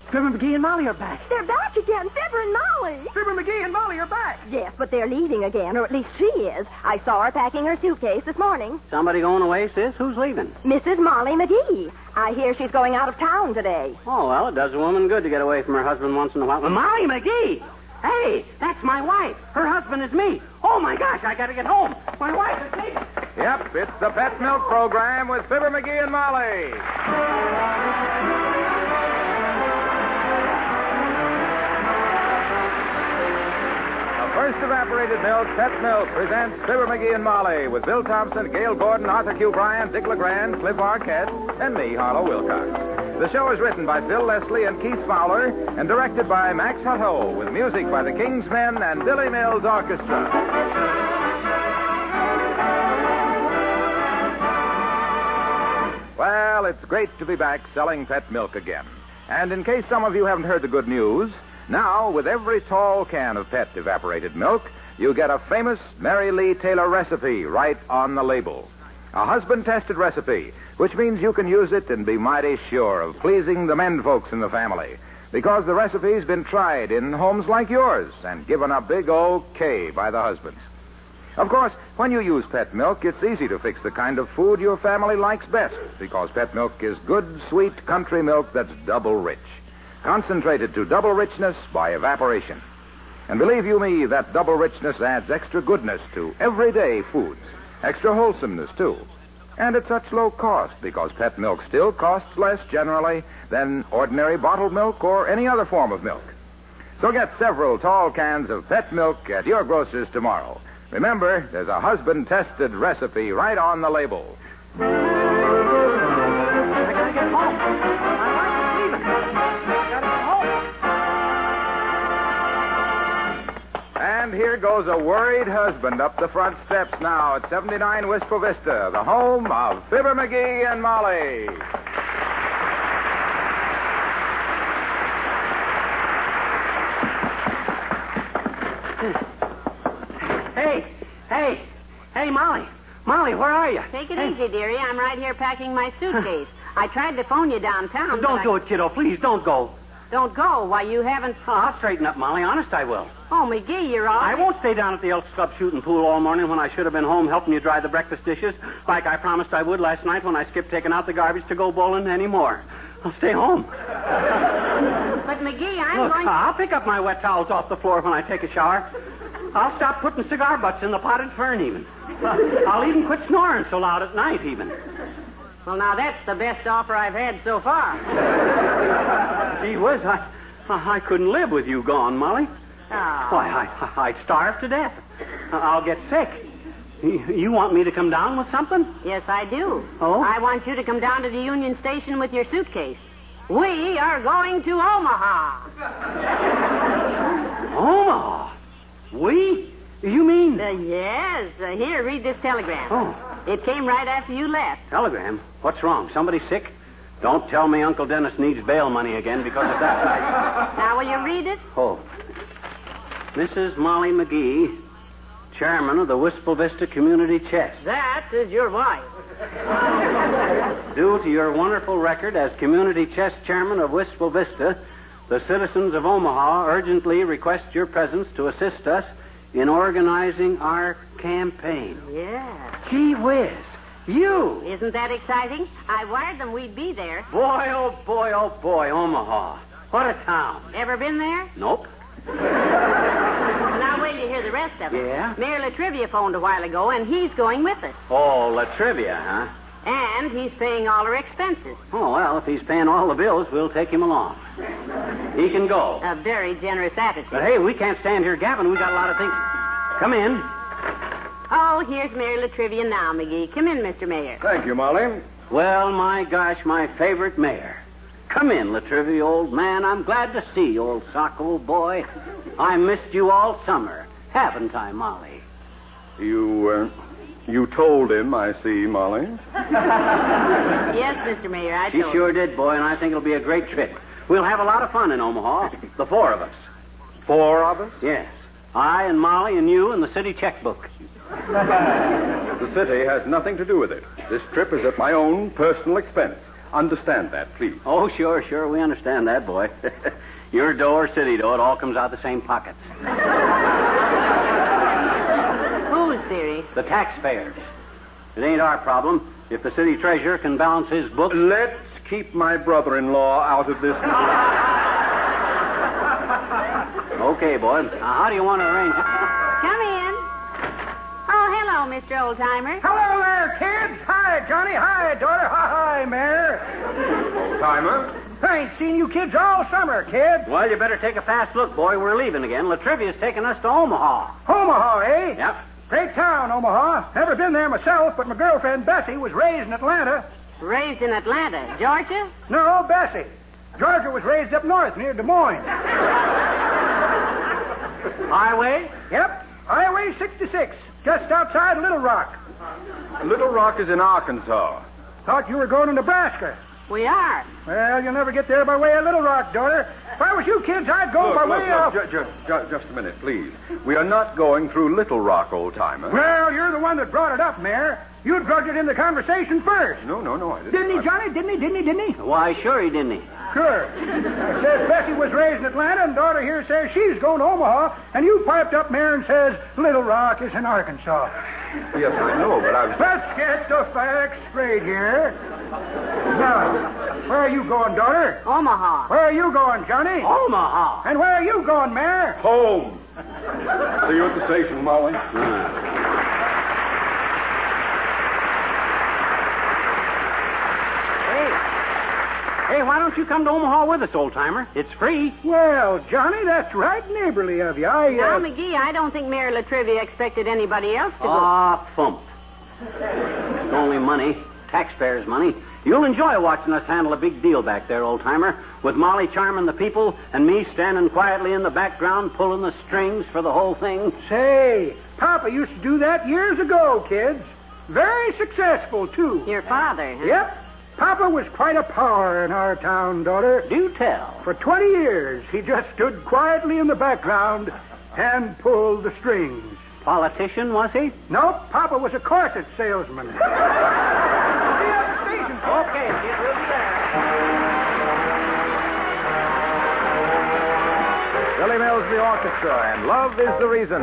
Fibber McGee and Molly are back. They're back again, Fibber and Molly. Fibber McGee and Molly are back. Yes, but they're leaving again, or at least she is. I saw her packing her suitcase this morning. Somebody going away, sis? Who's leaving? Mrs. Molly McGee. I hear she's going out of town today. Oh, well, it does a woman good to get away from her husband once in a while. Molly McGee! Hey, that's my wife. Her husband is me. Oh, my gosh, I got to get home. My wife is me. Yep, it's the Pet Milk Program with Fibber McGee and Molly. First Evaporated Milk, Pet Milk, presents Fibber McGee and Molly with Bill Thompson, Gail Gordon, Arthur Q. Bryan, Dick LeGrand, Cliff Arquette, and me, Harlow Wilcox. The show is written by Phil Leslie and Keith Fowler and directed by Max Hutto with music by the King's Men and Billy Mills Orchestra. Well, it's great to be back selling pet milk again. And in case some of you haven't heard the good news, now, with every tall can of Pet Evaporated Milk, you get a famous Mary Lee Taylor recipe right on the label. A husband-tested recipe, which means you can use it and be mighty sure of pleasing the men folks in the family, because the recipe's been tried in homes like yours and given a big OK by the husbands. Of course, when you use Pet Milk, it's easy to fix the kind of food your family likes best, because Pet Milk is good, sweet country milk that's double rich. Concentrated to double richness by evaporation. And believe you me, that double richness adds extra goodness to everyday foods. Extra wholesomeness, too. And at such low cost, because Pet Milk still costs less generally than ordinary bottled milk or any other form of milk. So get several tall cans of Pet Milk at your grocer's tomorrow. Remember, there's a husband-tested recipe right on the label. I gotta get home. My wife is leaving. I gotta get home. And here goes a worried husband up the front steps now at 79 Wistful Vista, the home of Fibber McGee and Molly. Hey, Molly. Molly, where are you? Take it easy, dearie. I'm right here packing my suitcase. I tried to phone you downtown. Don't do it, kiddo. Please, don't go. Don't go. Why, you haven't... Oh, I'll straighten up, Molly. Honest, I will. Oh, McGee, you're all... I won't stay down at the Elks Club shooting pool all morning when I should have been home helping you dry the breakfast dishes like I promised I would last night when I skipped taking out the garbage to go bowling anymore. I'll stay home. But, McGee, Look, I'll pick up my wet towels off the floor when I take a shower. I'll stop putting cigar butts in the potted fern, even. I'll even quit snoring so loud at night, even. Well, now, that's the best offer I've had so far. Gee whiz, I couldn't live with you gone, Molly. Oh. Why, I'd starve to death. I'll get sick. You want me to come down with something? Yes, I do. Oh? I want you to come down to the Union Station with your suitcase. We are going to Omaha. Omaha? We? You mean... Yes. Here, read this telegram. Oh. It came right after you left. Telegram? What's wrong? Somebody sick? Don't tell me Uncle Dennis needs bail money again because of that. Now, will you read it? Oh. Mrs. Molly McGee, chairman of the Wistful Vista Community Chest. That is your wife. Due to your wonderful record as Community Chest chairman of Wistful Vista, the citizens of Omaha urgently request your presence to assist us in organizing our campaign. Yeah. Gee whiz. You! Isn't that exciting? I wired them we'd be there. Boy, oh boy, oh boy, Omaha. What a town. Ever been there? Nope. Now, wait till you hear the rest of it. Yeah? Mayor Latrivia phoned a while ago, and he's going with us. Oh, Latrivia, huh? And he's paying all our expenses. Oh, well, if he's paying all the bills, we'll take him along. He can go. A very generous attitude. But, hey, we can't stand here gabbing. We got a lot of things. Come in. Oh, here's Mayor Latrivia now, McGee. Come in, Mr. Mayor. Thank you, Molly. Well, my gosh, my favorite mayor. Come in, Latrivia, old man. I'm glad to see you, old sock, old boy. I missed you all summer. Haven't I, Molly? You told him, I see, Molly. Yes, Mr. Mayor, I She told sure him. did, boy, and I think it'll be a great trip. We'll have a lot of fun in Omaha, the four of us. 4 of us? Yes. I and Molly and you and the city checkbook. The city has nothing to do with it. This trip is at my own personal expense. Understand that, please. Oh, sure. We understand that, boy. Your dough or city dough, it all comes out the same pockets. Whose theory? The taxpayers. It ain't our problem. If the city treasurer can balance his books... Let's keep my brother-in-law out of this. Okay, boy. Now, how do you want to arrange it? Come in. Oh, hello, Mr. Oldtimer. Hello there, kids. Hi, Johnny. Hi, daughter. Hi, Mayor. Old-timer? I ain't seen you kids all summer, kids. Well, you better take a fast look, boy. We're leaving again. Latrivia's taking us to Omaha. Omaha, eh? Yep. Great town, Omaha. Never been there myself, but my girlfriend Bessie was raised in Atlanta. Raised in Atlanta, Georgia? No, Bessie. Georgia was raised up north near Des Moines. Highway? Yep. Highway 66, just outside Little Rock. Little Rock is in Arkansas. Thought you were going to Nebraska. We are. Well, you'll never get there by way of Little Rock, daughter. If I was you kids, I'd go by way of... Just a minute, please. We are not going through Little Rock, old-timer. Well, you're the one that brought it up, Mayor. You drugged it in the conversation first. No, I didn't. Didn't he, Johnny? Didn't he? Why, sure he didn't. Sure. I says Bessie was raised in Atlanta, and daughter here says she's going to Omaha, and you piped up, Mayor, and says Little Rock is in Arkansas. Yes, I know, but I was... Let's get the facts straight here. Now, where are you going, daughter? Omaha. Where are you going, Johnny? Omaha. And where are you going, Mayor? Home. See you at the station, Molly. Hey, why don't you come to Omaha with us, old-timer? It's free. Well, Johnny, that's right neighborly of you. Now, McGee, I don't think Mayor Latrivia expected anybody else to go. Ah, thump. It's only money. Taxpayers' money. You'll enjoy watching us handle a big deal back there, old-timer, with Molly charming the people and me standing quietly in the background pulling the strings for the whole thing. Say, Papa used to do that years ago, kids. Very successful, too. Your father, huh? Yep. Papa was quite a power in our town, daughter. Do tell. For 20 years, he just stood quietly in the background and pulled the strings. Politician, was he? Nope, Papa was a corset salesman. See you at the station. Okay, kid, we'll be there. Billy Mills, the orchestra, and Love is the Reason.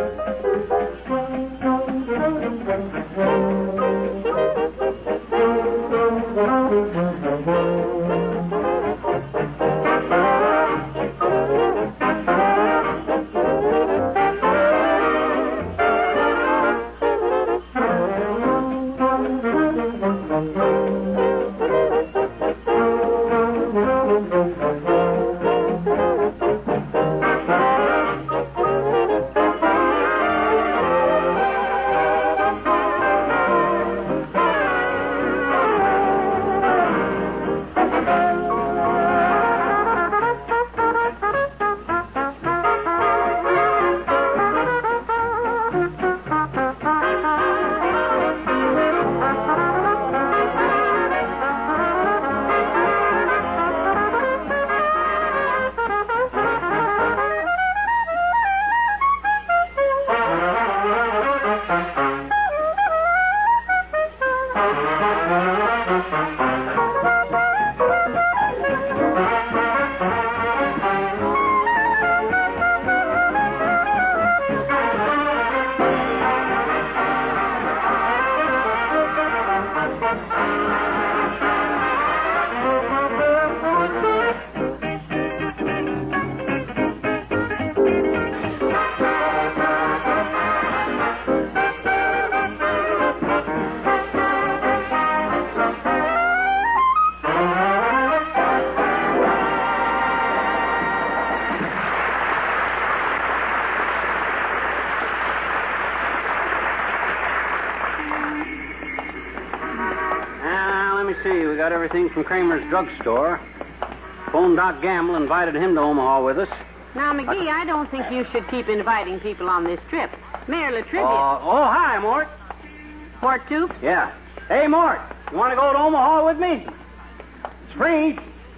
We got everything from Kramer's drugstore. Phoned Doc Gamble, invited him to Omaha with us. Now, McGee, I don't think you should keep inviting people on this trip. Mayor Latrivia. Hi, Mort. Mort Toops? Yeah. Hey, Mort, you want to go to Omaha with me? It's free.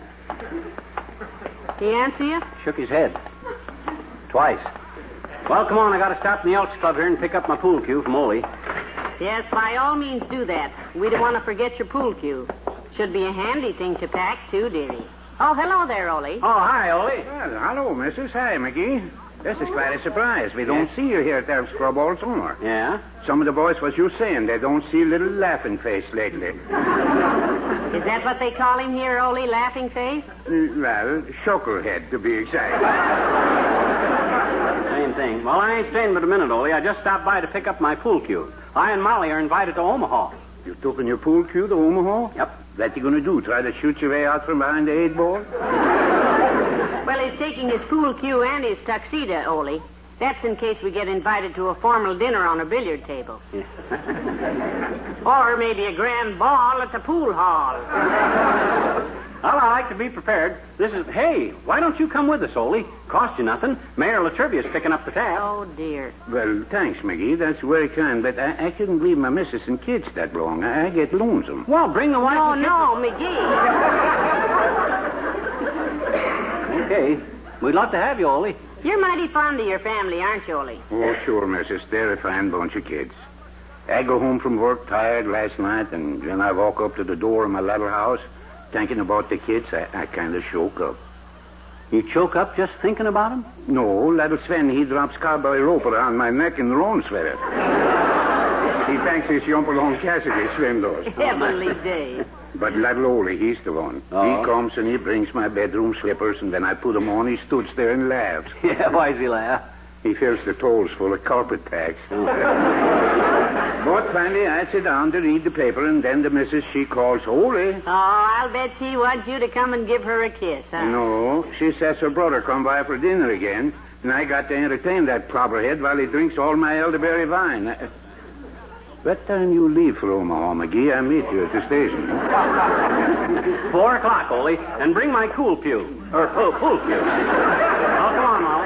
He answer you? Shook his head. Twice. Well, come on, I got to stop in the Elks Club here and pick up my pool cue from Ole. Yes, by all means do that. We don't want to forget your pool cue. Should be a handy thing to pack, too, dearie. Oh, hello there, Ole. Oh, hi, Ole. Well, hello, Mrs. Hi, McGee. This is quite a surprise. We don't see you here at the Scrub all summer. Yeah? Some of the boys was you saying they don't see little laughing face lately. Is that what they call him here, Ole, laughing face? Well, Shucklehead, to be exact. Same thing. Well, I ain't staying but a minute, Ole. I just stopped by to pick up my pool cue. I and Molly are invited to Omaha. You taking your pool cue to Omaha? Yep. What you gonna do, try to shoot your way out from behind the 8-ball? Well, he's taking his pool cue and his tuxedo, Ole. That's in case we get invited to a formal dinner on a billiard table. Or maybe a grand ball at the pool hall. Well, I like to be prepared. Hey, why don't you come with us, Ole? Cost you nothing. Mayor Latrivia's picking up the tab. Oh, dear. Well, thanks, McGee. That's very kind, but I couldn't leave my missus and kids that long. I get lonesome. Well, bring the wife and kids. McGee. Okay. We'd love to have you, Ole. You're mighty fond of your family, aren't you, Ole? Oh, sure, missus. They're a fine bunch of kids. I go home from work tired last night, and then I walk up to the door of my little house, thinking about the kids. I kind of choke up. You choke up just thinking about them? No, little Sven, he drops cowboy rope around my neck in the roan sweater. He thinks he's jump along Cassidy, Sven does. Heavenly day. But little Ole, he's the one. Oh. He comes and he brings my bedroom slippers, and when I put them on, he stood there and laughs. Yeah, why's he laugh? He fills the toes full of carpet tacks. But finally, I sit down to read the paper, and then the missus, she calls, Ole. Oh, I'll bet she wants you to come and give her a kiss, huh? No, she says her brother come by for dinner again, and I got to entertain that clobberhead while he drinks all my elderberry wine. What time you leave for Omaha, McGee? I meet you at the station. 4 o'clock, Ole. And bring my pool cue. Or pool cue. Oh, come on, Molly.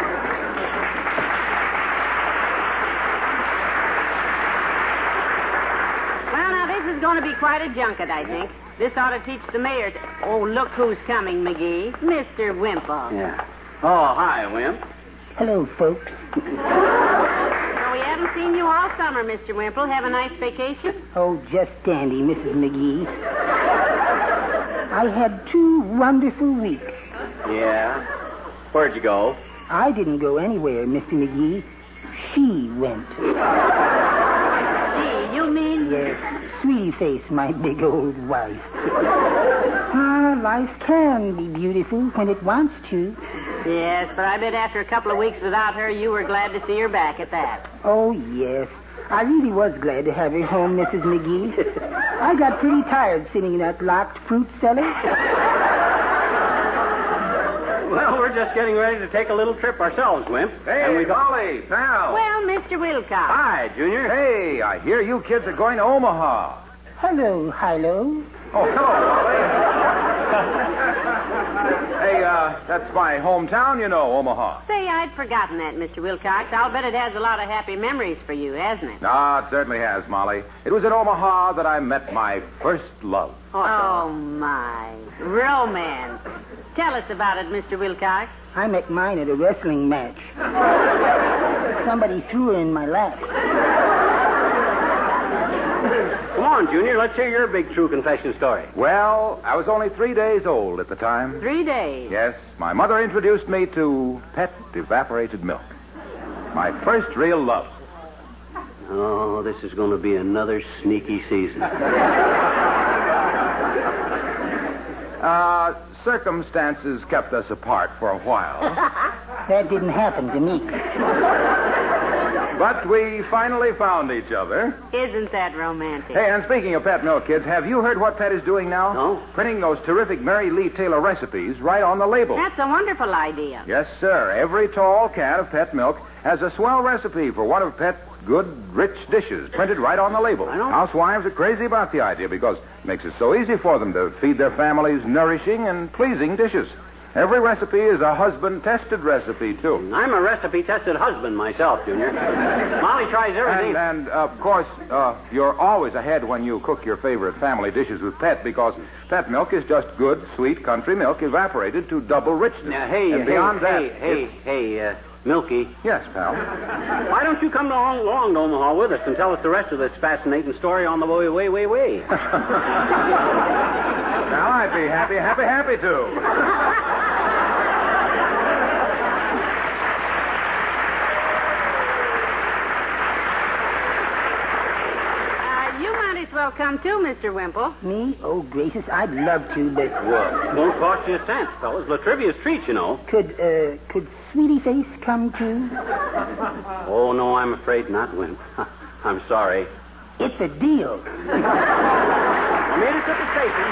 Well, now, this is going to be quite a junket, I think. This ought to teach the mayor to... Oh, look who's coming, McGee. Mr. Wimple. Yeah. Oh, hi, Wimp. Hello, folks. So we haven't seen you all summer, Mr. Wimple. Have a nice vacation? Oh, just dandy, Mrs. McGee. I had 2 wonderful weeks. Yeah? Where'd you go? I didn't go anywhere, Mr. McGee. She went. Gee, you mean... Yes, Sweetie Face, my big old wife. Life can be beautiful when it wants to. Yes, but I bet after a couple of weeks without her, you were glad to see her back at that. Oh, yes. I really was glad to have her home, Mrs. McGee. I got pretty tired sitting in that locked fruit cellar. Well, we're just getting ready to take a little trip ourselves, Wimp. Hey, Molly, pal. Well, Mr. Wilcox. Hi, Junior. Hey, I hear you kids are going to Omaha. Hello, Hilo. Oh, hello, Molly. Hey, that's my hometown, you know, Omaha. Say, I'd forgotten that, Mr. Wilcox. I'll bet it has a lot of happy memories for you, hasn't it? Ah, it certainly has, Molly. It was in Omaha that I met my first love. Oh, my. Romance. Tell us about it, Mr. Wilcox. I met mine at a wrestling match. Somebody threw her in my lap. Come on, Junior. Let's hear your big true confession story. Well, I was only 3 days old at the time. 3 days. Yes, my mother introduced me to Pet evaporated milk. My first real love. Oh, this is going to be another sneaky season. Circumstances kept us apart for a while. That didn't happen to me. But we finally found each other. Isn't that romantic? Hey, and speaking of Pet milk, kids, have you heard what Pet is doing now? No. Printing those terrific Mary Lee Taylor recipes right on the label. That's a wonderful idea. Yes, sir. Every tall can of Pet milk has a swell recipe for one of Pet's good, rich dishes printed right on the label. I know. Housewives are crazy about the idea because it makes it so easy for them to feed their families nourishing and pleasing dishes. Every recipe is a husband-tested recipe, too. I'm a recipe-tested husband myself, Junior. Molly tries everything. And of course, you're always ahead when you cook your favorite family dishes with Pet because Pet milk is just good, sweet country milk evaporated to double richness. Now, and beyond that, hey, Milky. Yes, pal. Why don't you come along to Omaha with us and tell us the rest of this fascinating story on the way? Now, I'd be happy to. You might as well come too, Mr. Wimple. Me? Oh, gracious, I'd love to, but... Well, won't cost you a cent, fellas. Latrivia's treat, you know. Could Sweetie Face come too? Oh, no, I'm afraid not, Wimp. I'm sorry. It's a deal. I made it to the station.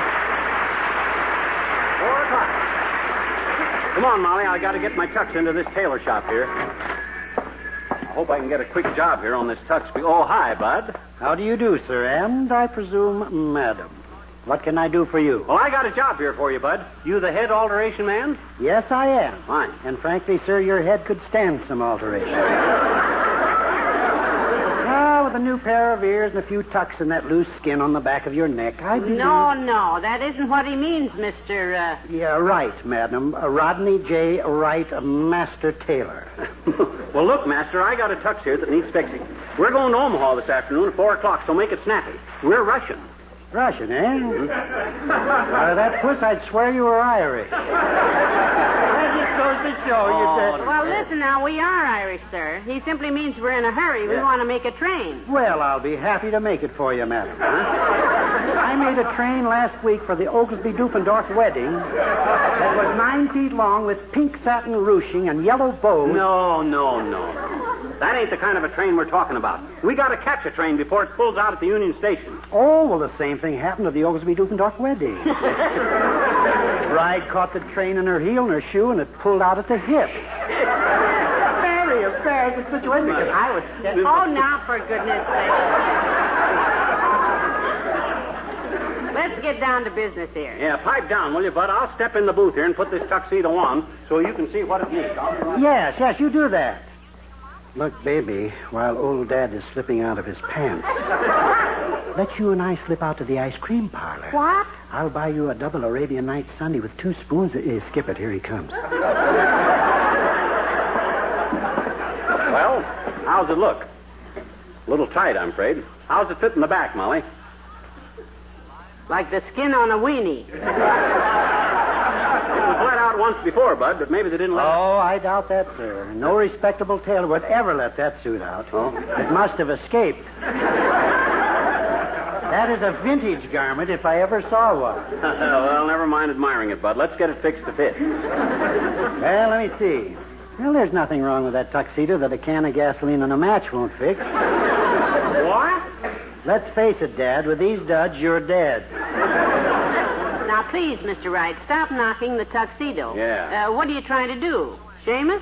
4 o'clock. Come on, Molly. I got to get my tux into this tailor shop here. I hope I can get a quick job here on this tux. Oh, hi, Bud. How do you do, sir? And I presume, madam. What can I do for you? Well, I got a job here for you, Bud. You the head alteration man? Yes, I am. Fine. And frankly, sir, your head could stand some alteration. With a new pair of ears and a few tucks in that loose skin on the back of your neck, I believe... No, that isn't what he means, Mr. Yeah, right, madam. Rodney J. Wright, master tailor. Well, look, master, I got a tux here that needs fixing. We're going to Omaha this afternoon at 4 o'clock, so make it snappy. We're Russian. Russian, eh? Out of that puss, I'd swear you were Irish. That just goes to show you that... Well, listen now, we are Irish, sir. He simply means we're in a hurry. We want to make a train. Well, I'll be happy to make it for you, madam. Huh? I made a train last week for the Oglesby-Dufendorf wedding that was 9 feet long with pink satin ruching and yellow bows. No. That ain't the kind of a train we're talking about. We got to catch a train before it pulls out at the Union Station. Oh, well, the same thing happened to the Oglesby-Dufendorf wedding. Bride caught the train in her heel and her shoe, and it pulled out at the hip. Very embarrassing situation because I was... Oh, now, for goodness sake. Let's get down to business here. Yeah, pipe down, will you, Bud? I'll step in the booth here and put this tuxedo on so you can see what it needs. Yes, you do that. Look, baby, while old Dad is slipping out of his pants, let you and I slip out to the ice cream parlor. What? I'll buy you a double Arabian Night sundae with 2 spoons. Skip it. Here he comes. Well, how's it look? A little tight, I'm afraid. How's it fit in the back, Molly? Like the skin on a weenie. It was let out once before, Bud, but maybe they didn't let it. Oh, I doubt that, sir. No respectable tailor would ever let that suit out. Oh? It must have escaped. That is a vintage garment if I ever saw one. Well, never mind admiring it, Bud. Let's get it fixed to fit. Well, let me see. Well, there's nothing wrong with that tuxedo that a can of gasoline and a match won't fix. What? Let's face it, Dad. With these duds, you're dead. Now, please, Mr. Wright, stop knocking the tuxedo. Yeah. What are you trying to do? Seamus?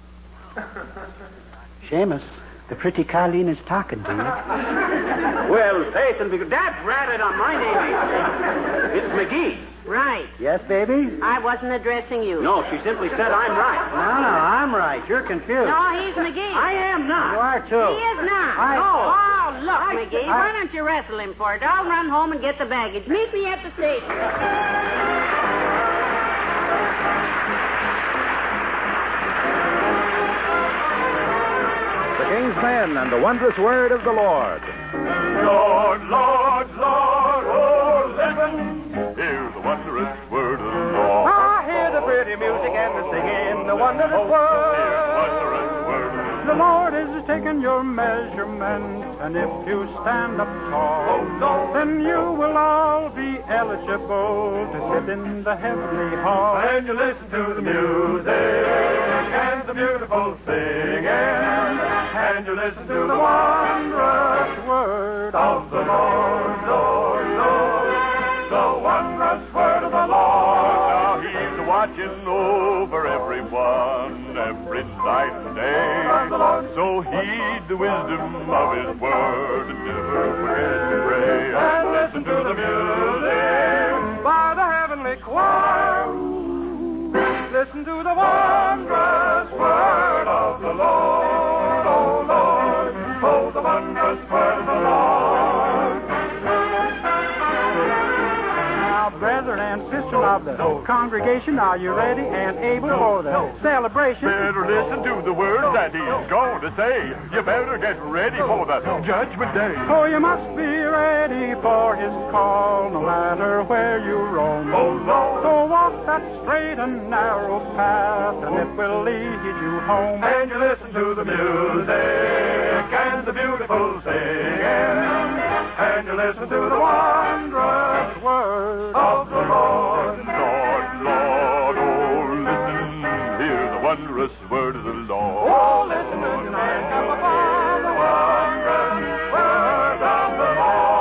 Seamus, the pretty Colleen is talking to you. Well, faith and because Dad's ratted on my name. It's McGee. Right. Yes, baby? I wasn't addressing you. No, she simply said I'm right. No, I'm right. You're confused. No, he's McGee. I am not. You are, too. He is not. No. Oh, look, McGee, why don't you wrestle him for it? I'll run home and get the baggage. Meet me at the station. The King's Men and the Wondrous Word of the Lord. Lord, Lord, Lord, oh, listen. Hear the wondrous word of the Lord. I hear the pretty music and the singing, the wondrous Hear the word. wondrous word of The Lord is taking your measurement, and if you stand up tall, then you will all be eligible to sit in the heavenly hall. And you listen to the music and the beautiful singing, and you listen to the wondrous word of the Lord, Lord, Lord, the wondrous word of the Lord. Now He's watching over everyone, every night and day. So heed the wisdom of His word and never forget to pray. And listen to the music by the heavenly choir. Listen to the wondrous word of the Lord, oh Lord, oh the wondrous word of the Lord. Now, brethren and sisters of the congregation, are you ready and able for the celebration? Better listen to the words that he's going to say. You better get ready for the Judgment Day. Oh, you must be ready for his call, no matter where you roam. Oh, Lord. So walk that straight and narrow path, and it will lead you home. And you listen to the music and the beautiful singing. And you listen to the wondrous Word of the Lord. Lord, Lord, oh, listen, hear the wondrous word of the Lord. Oh, listen to the wondrous word of the Lord.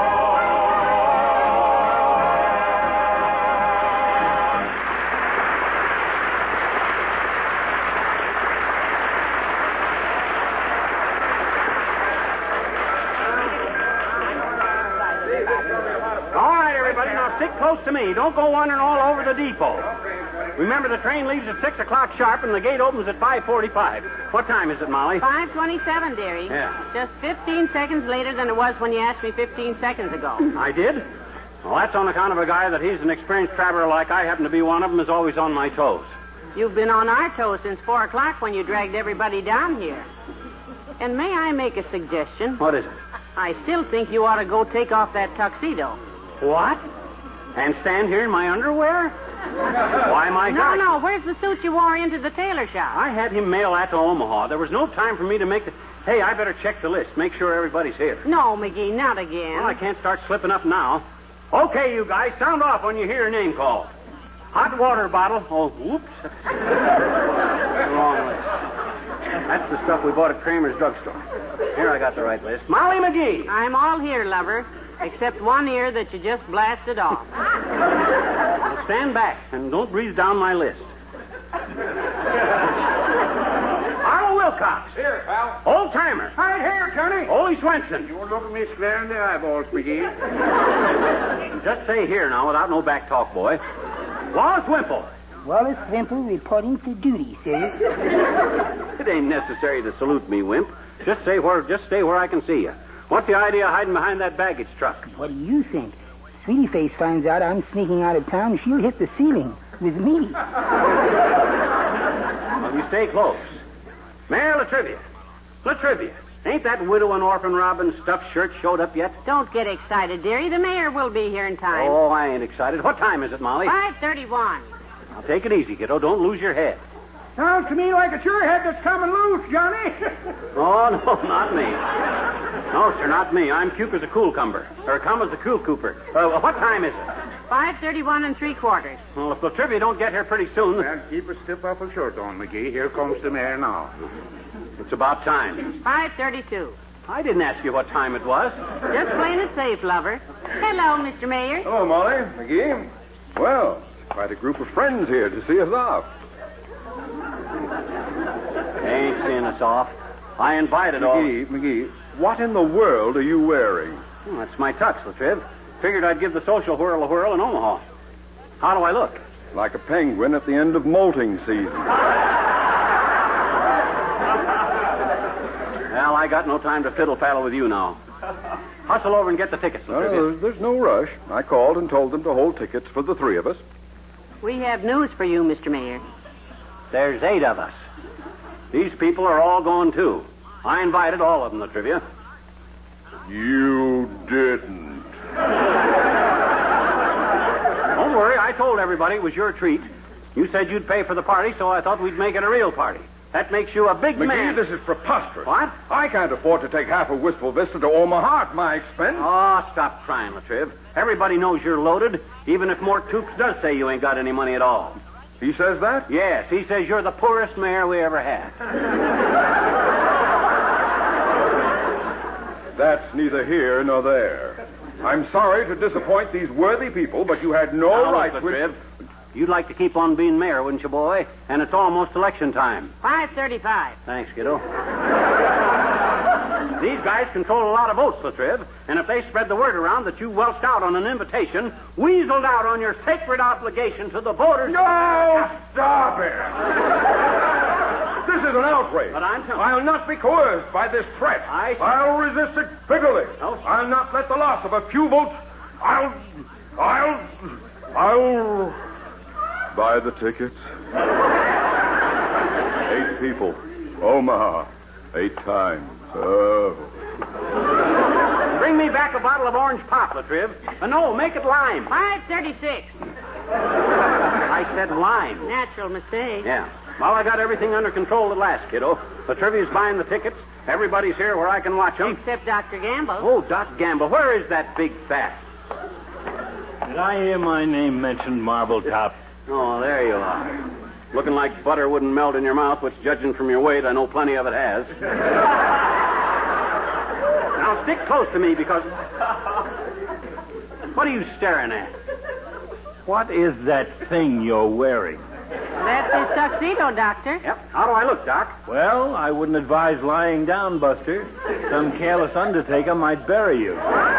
All right, everybody, now stick close to me. Don't go wandering all over the depot. Remember, the train leaves at 6 o'clock sharp, and the gate opens at 5:45. What time is it, Molly? 5:27, dearie. Yeah. Just 15 seconds later than it was when you asked me 15 seconds ago. I did? Well, that's on account of a guy that he's an experienced traveler like I happen to be one of them, is always on my toes. You've been on our toes since 4 o'clock when you dragged everybody down here. And may I make a suggestion? What is it? I still think you ought to go take off that tuxedo. What? And stand here in my underwear? Why, my God. No, where's the suit you wore into the tailor shop? I had him mail that to Omaha. There was no time for me to make the... Hey, I better check the list. Make sure everybody's here. No, McGee, not again. Well, I can't start slipping up now. Okay, you guys, sound off when you hear your name called. Hot water bottle. Oh, whoops. Wrong list. That's the stuff we bought at Kramer's drugstore. Here, I got the right list. Molly McGee. I'm all here, lover, except one ear that you just blasted off. Now stand back and don't breathe down my list. Arlo Wilcox. Here, pal. Old timer. Right here, Johnny. Ole Swenson. You won't look at me square in the eyeballs, McGee. Just say here now without no back talk, boy. Wallace Wimple. Wallace Wimple reporting for duty, sir. It ain't necessary to salute me, Wimp. Just stay where I can see you. What's the idea of hiding behind that baggage truck? What do you think? Sweetie Face finds out I'm sneaking out of town, she'll hit the ceiling with me. Well, you stay close. Mayor Latrivia. Latrivia. Ain't that widow and orphan Robin stuffed shirt showed up yet? Don't get excited, dearie. The mayor will be here in time. Oh, I ain't excited. What time is it, Molly? 5:31. Now, take it easy, kiddo. Don't lose your head. Sounds to me like it's your head that's coming loose, Johnny. Oh, no, not me. No, sir, not me. I'm cute as a cucumber. Or calm as a cooper. What time is it? 5:31 3/4. Well, if Latrivia don't get here pretty soon... Well, keep a stiff-upper shirt on, McGee. Here comes the mayor now. It's about time. 5:32. I didn't ask you what time it was. Just playing it safe, lover. Hello, Mr. Mayor. Hello, Molly. McGee. Well, quite a group of friends here to see us off. They ain't seeing us off. I invited all... McGee, what in the world are you wearing? Well, that's my tux, Latriv. Figured I'd give the social whirl a whirl in Omaha. How do I look? Like a penguin at the end of molting season. Well, I got no time to fiddle-faddle with you now. Hustle over and get the tickets, Latrivia. There's no rush. I called and told them to hold tickets for the three of us. We have news for you, Mr. Mayor. There's 8 of us. These people are all going, too. I invited all of them, Latrivia. You didn't. Don't worry, I told everybody it was your treat. You said you'd pay for the party, so I thought we'd make it a real party. That makes you a big McGee, man. this is preposterous. What? I can't afford to take half of Wistful Vista to Omaha at my expense. Oh, stop crying, Latriv. Everybody knows you're loaded, even if Mort Toops does say you ain't got any money at all. He says that? Yes, he says you're the poorest mayor we ever had. That's neither here nor there. I'm sorry to disappoint these worthy people, but you had no Now, right look, to... Latriv, you'd like to keep on being mayor, wouldn't you, boy? And it's almost election time. 5:35. Thanks, kiddo. These guys control a lot of votes, Latriv, and if they spread the word around that you welched out on an invitation, weaseled out on your sacred obligation to the voters... No! Stop it! This is an outrage. But I'm telling... I'll not be coerced by this threat. I'll resist it vigorously. No, sir. I'll not let the loss of a few votes... I'll... Buy the tickets. 8 people. Omaha. 8 times. Oh. Bring me back a bottle of orange pop, Latriv. No, make it lime. 536. I said lime. Natural mistake. Yeah. Well, I got everything under control at last, kiddo. Latrivia's buying the tickets. Everybody's here where I can watch them. Except Dr. Gamble. Oh, Doc Gamble. Where is that big fat? Did I hear my name mentioned, Marble Top? Oh, there you are. Looking like butter wouldn't melt in your mouth, which, judging from your weight, I know plenty of it has. Now, stick close to me, because... What are you staring at? What is that thing you're wearing? That's his tuxedo, Doctor. Yep. How do I look, Doc? Well, I wouldn't advise lying down, Buster. Some careless undertaker might bury you.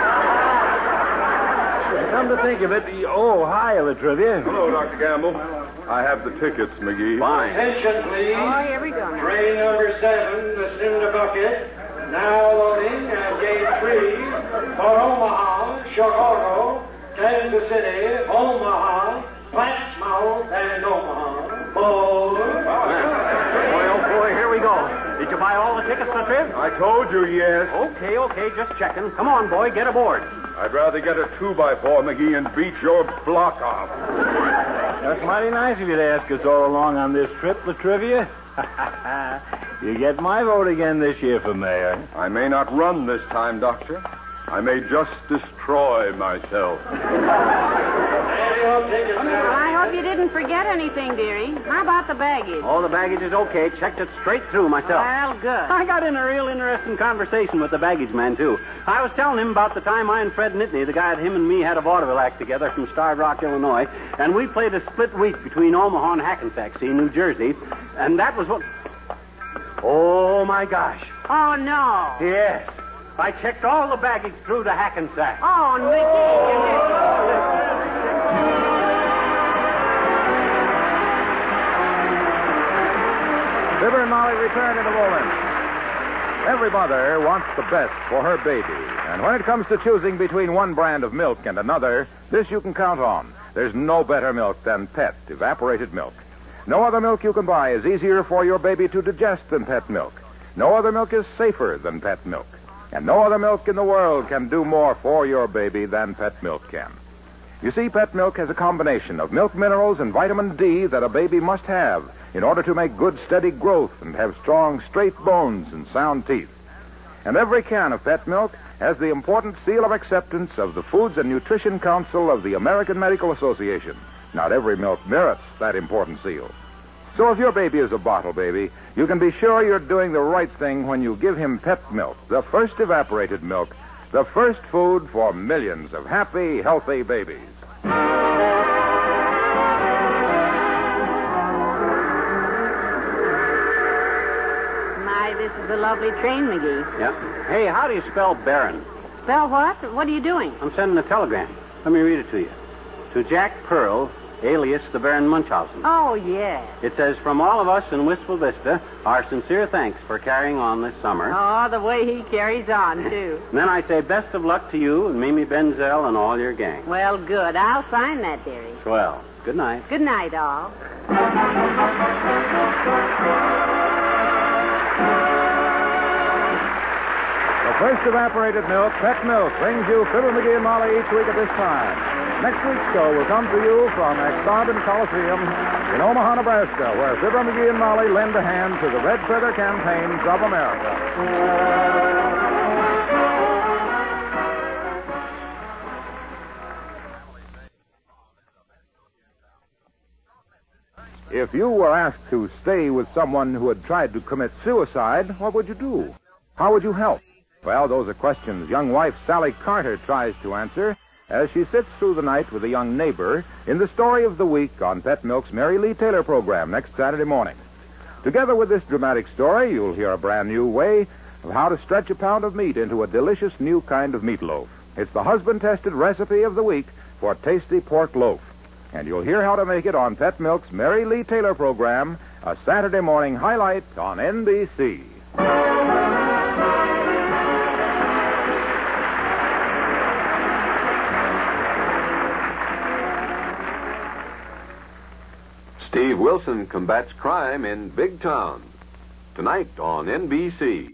Come to think of it, oh, hi, Latrivia. Hello, Dr. Gamble. I have the tickets, McGee. Fine. Attention, please. Oh, here we go now. Train number 7, the Cinder Bucket. Now loading at gate 3 for Omaha, Chicago, Kansas City, Omaha, Plattsmouth, and Omaha. Boy, oh boy, here we go. Did you buy all the tickets, Latriv? I told you, yes. Okay, just checking. Come on, boy, get aboard. I'd rather get a 2x4, McGee, and beat your block off. That's mighty nice of you to ask us all along on this trip, Latrivia. You get my vote again this year for mayor. I may not run this time, Doctor. I may just destroy myself. I hope you didn't forget anything, dearie. How about the baggage? Oh, the baggage is okay. Checked it straight through myself. Well, good. I got in a real interesting conversation with the baggage man, too. I was telling him about the time I and Fred Nittany, the guy that him and me had a vaudeville act together from Starved Rock, Illinois, and we played a split week between Omaha and Hackensack, New Jersey, and that was what... Oh, my gosh. Oh, no. Yes. I checked all the baggage through the Hackensack. Oh, Nicky. Fibber and Molly return in a moment. Every mother wants the best for her baby. And when it comes to choosing between one brand of milk and another, this you can count on. There's no better milk than Pet evaporated milk. No other milk you can buy is easier for your baby to digest than Pet milk. No other milk is safer than Pet milk. And no other milk in the world can do more for your baby than Pet milk can. You see, Pet milk has a combination of milk minerals and vitamin D that a baby must have in order to make good, steady growth and have strong, straight bones and sound teeth. And every can of Pet milk has the important seal of acceptance of the Foods and Nutrition Council of the American Medical Association. Not every milk merits that important seal. So if your baby is a bottle baby, you can be sure you're doing the right thing when you give him Pet milk, the first evaporated milk, the first food for millions of happy, healthy babies. My, this is a lovely train, McGee. Yep. Hey, how do you spell Barron? Spell what? What are you doing? I'm sending a telegram. Let me read it to you. To Jack Pearl, alias the Baron Munchausen. Oh, yes. It says, from all of us in Wistful Vista, our sincere thanks for carrying on this summer. Oh, the way he carries on, too. And then I say best of luck to you and Mimi Benzel and all your gang. Well, good. I'll sign that, dearie. Swell. Good night. Good night, all. The first evaporated milk, Pet milk, brings you Fibber, McGee, and Molly each week at this time. Next week's show will come to you from Exarban Coliseum in Omaha, Nebraska, where Fibber, McGee, and Molly lend a hand to the Red Feather campaigns of America. If you were asked to stay with someone who had tried to commit suicide, what would you do? How would you help? Well, those are questions young wife Sally Carter tries to answer as she sits through the night with a young neighbor in the story of the week on Pet Milk's Mary Lee Taylor program next Saturday morning. Together with this dramatic story, you'll hear a brand new way of how to stretch a pound of meat into a delicious new kind of meatloaf. It's the husband-tested recipe of the week for tasty pork loaf. And you'll hear how to make it on Pet Milk's Mary Lee Taylor program, a Saturday morning highlight on NBC. Steve Wilson combats crime in big towns. Tonight on NBC.